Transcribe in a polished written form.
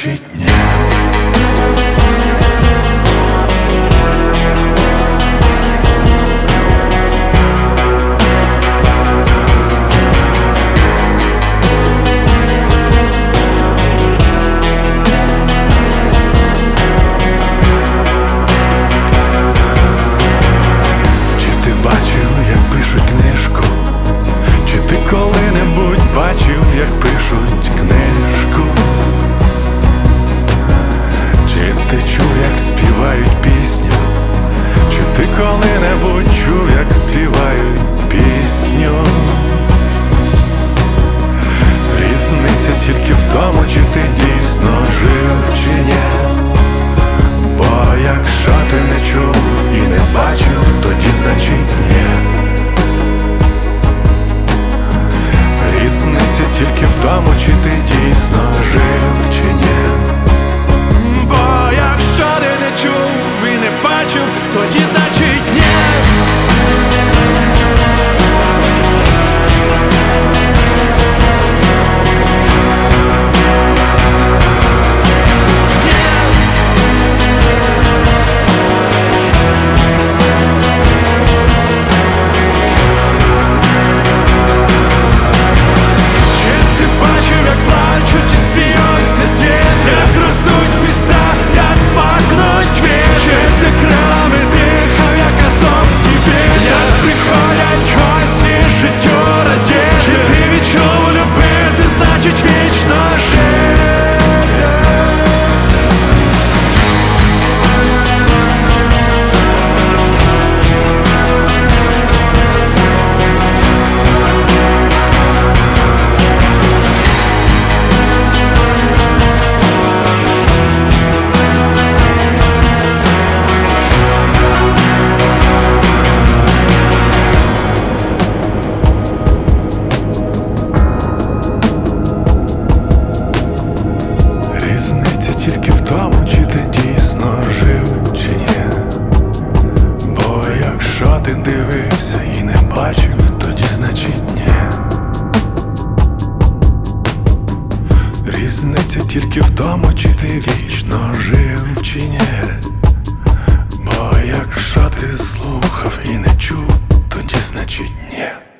значить ні. Коли-небудь бачив, як пишуть книжку? Чи ти чув, як співають пісню? Чи ти коли-небудь чув, як співають пісню? Різниця тільки в тому, чи ти дійсно жив, чи ні. Бо якщо ти не чув і не бачив, тоді значить ні. Різниця тільки в тому, чи ти дійсно жив, чи ні. Бо якщо ти не чув і не бачив, тоді значить ні. Тільки в тому, чи ти дійсно жив, чи ні. Бо якщо ти дивився і не бачив, тоді значить ні. Різниця тільки в тому, чи ти вічно жив, чи ні. Бо якщо ти слухав і не чув, тоді значить ні.